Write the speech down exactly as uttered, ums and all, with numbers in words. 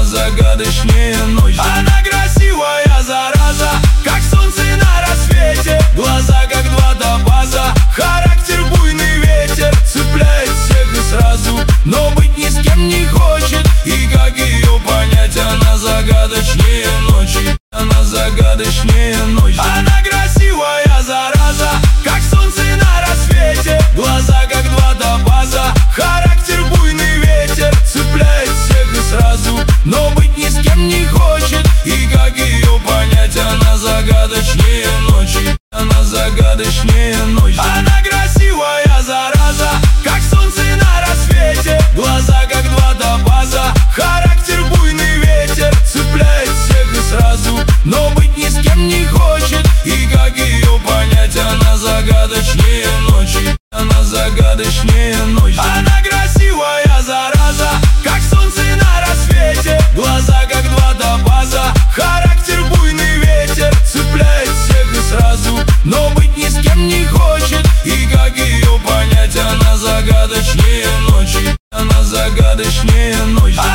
загадочнее ночи. Она красивая зараза, как солнце на рассвете. Глаза как два топаза, характер буйный ветер. Цепляет всех и сразу, но быть ни с кем не хочет. И как ее понять, она загадочнее ночи. Она загадочнее ночи. Она красивая зараза, как солнце на рассвете. Глаза как два топаза, характер буйный ветер. Цепляет всех и сразу, но быть ни с кем не хочет. И как ее понять, она загадочнее ночи. Она загадочнее ночи. Она красивая зараза, как солнце на рассвете. Глаза как два топаза, характер буйный ветер. Цепляет всех и сразу, но быть ни с кем не хочет. И как ее понять, она загадочнее ночи. Она загадочнее ночи. Она красивая зараза, как солнце на рассвете. Глаза как два топаза, характер буйный ветер. Цепляет всех и сразу, но быть ни с кем не хочет. И как ее понять, она загадочнее ночи. Она загадочнее ночи.